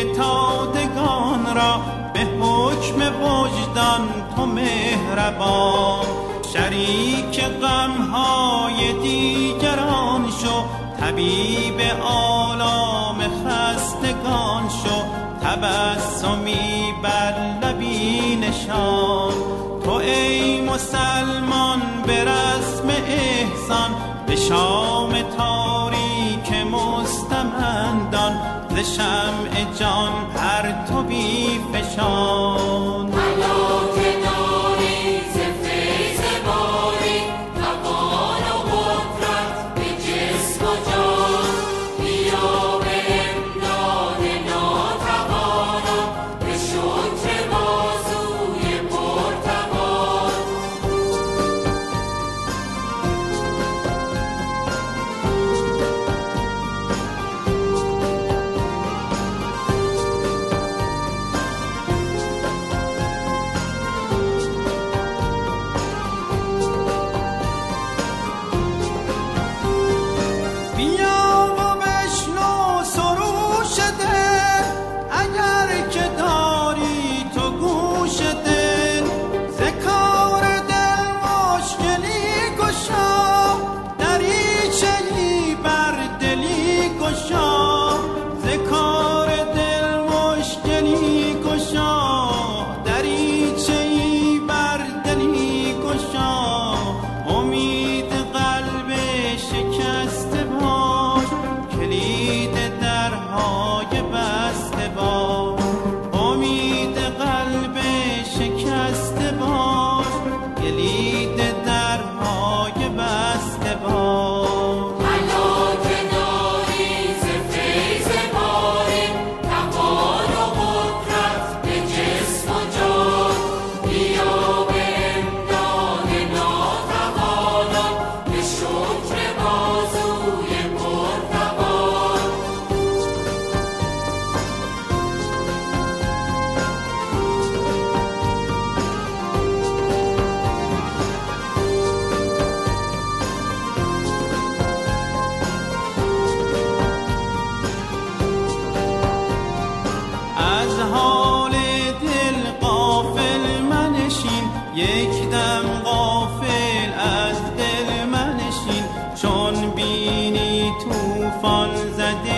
فتادگان را به حکم وجدان تو مهربان. شریک غمهای دیگران شو، طبیب آلام خستگان شو. تبسمی بر لبی نشان، تو ای مسلمان به رسم احسان. به شام تاریک مستمندان، ز شمع جان پرتوی فشان. از حال دل غافل منشین، یک دم غافل از دل منشین. چون بینی طوفان زده